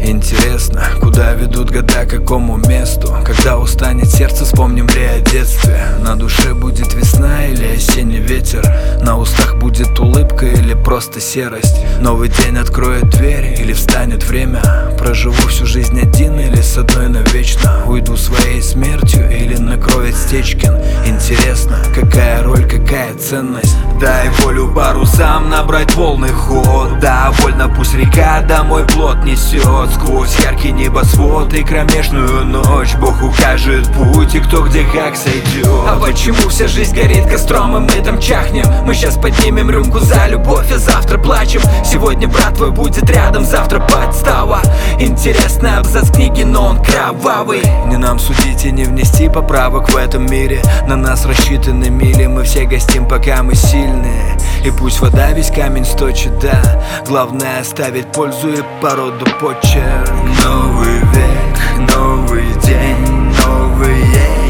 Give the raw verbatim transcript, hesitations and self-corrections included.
Интересно, куда ведут года, к какому месту? Когда устанет сердце, вспомним ли о детстве? На душе будет весна или осенний ветер? На устах будет улыбка или просто серость? Новый день откроет дверь или встанет время? Проживу всю жизнь один или с одной навечно? Уйду своей смертью или накроет Стечкин? Интересно, какая роль, какая ценность? Дай волю парусам набрать волны ход. Да, вольно пусть река домой плот несет. Сквозь яркий небосвод и кромешную ночь Бог укажет путь и кто где как сойдет. А почему вся жизнь горит костром и мы там чахнем? Мы сейчас поднимем рюмку за любовь, а завтра плачем. Сегодня брат твой будет рядом, завтра подстава. Интересный абзац книги, но он кровавый. Не нам судить и не внести поправок в этом мире. На нас рассчитаны мили, мы все гостим, пока мы сильные. И пусть вода весь камень сточит, да, главное оставить пользу и породу почерк. Новый век, новый день, новые